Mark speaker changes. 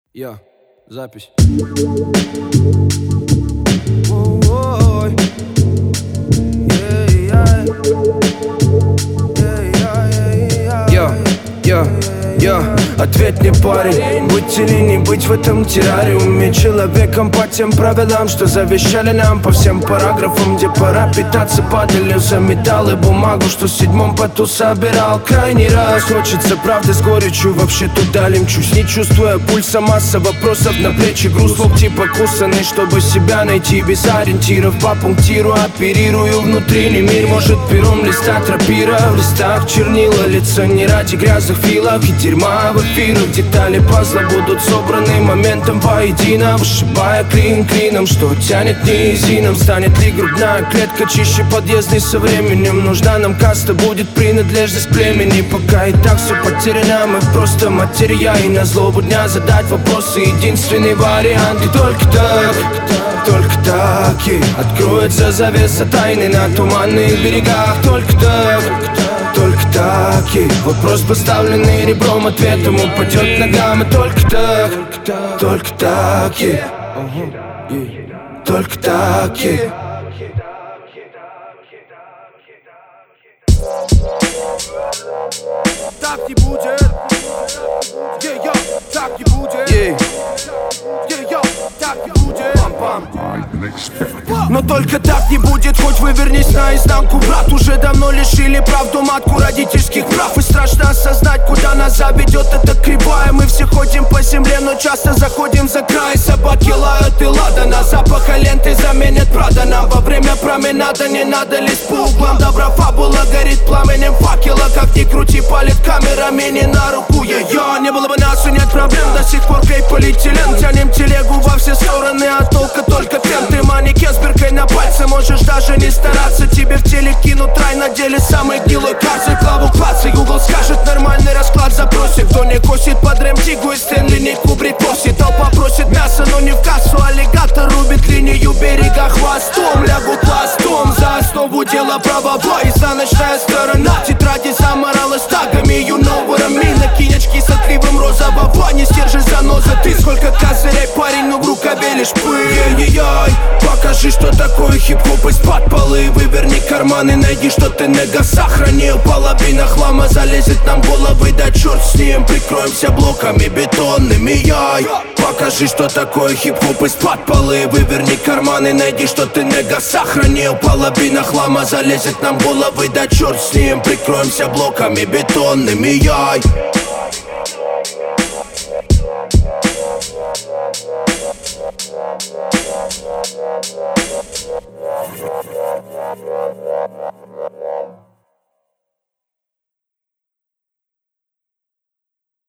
Speaker 1: Запись. Ответь мне, парень, быть или не быть в этом террариуме, человеком по тем правилам, что завещали нам, по всем параграфам, где пора питаться падалью за металл и бумагу, что в седьмом поту собирал. Крайний раз хочется правды с горечью, вообще туда ли мчусь, не чувствуя пульса, масса вопросов на плечи, груз, локти покусаны, чтобы себя найти без ориентиров. По пунктиру оперирую внутренний мир, может пером листать рапира, в листах чернила, лица не ради грязных филов и дерьма в эфирах. Детали пазла будут собраны моментом воедино, вышибая клин клином, что тянет низином. Станет ли грудная клетка чище подъездной со временем? Нужна нам каста, будет принадлежность племени. Пока и так все потеряно, мы просто материя, и на злобу дня задать вопросы единственный вариант. И только так и откроется завеса тайны на туманных берегах. Только так и вопрос, поставленный ребром, ответом упадет ногам. И только так и только так и
Speaker 2: так не будет. Так не будет. Так не будет. Но только так не будет, хоть вывернись наизнанку, брат. Уже давно лишили правду матку родительских прав. И страшно осознать, куда нас заведет эта кривая. Мы все ходим по земле, но часто заходим за край. Собаки лают и ладана, запаха ленты заменят Прада. Нам во время променада не надо лезть по углам. Добра фабула горит пламенем факела. Как ни крути, палит камерами не на руку. Не было бы нас и нет проблем. До сих пор клей полиэтилен. Тянем телегу во все стороны, а толка только фен. Ты манекен с биркой на пальце, можешь даже не стараться. Тебе в теле кинут рай, на деле самый гнилой карцер. Клаву клацай, Google скажет, нормальный расклад запросит. Кто не косит под рэм-тигу и Стэнли, не Кубрик просит. Толпа просит мясо, но не в кассу. Аллигатор рубит линию берега хвостом. Лягут пластом, за основу дела правовой. Изнаночная сторона тетради заморалась тагами. You know what I mean. Накинечки с отливом розового. Не стержи заноза, ты сколько козырей, парень, но в рукаве лишь пыль. Покажи, что такое хип-хоп из-под полы. Выверни карманы, найди, что ты нега сохранил. Половина хлама залезет нам в головы, да черт с ним. Прикроемся блоками бетонными, Покажи, что такое хип-хоп из-под полы. Выверни карманы, найди, что ты нега сохранил. Половина хлама залезет нам в головы, да черт с ним. Прикроемся блоками бетонными,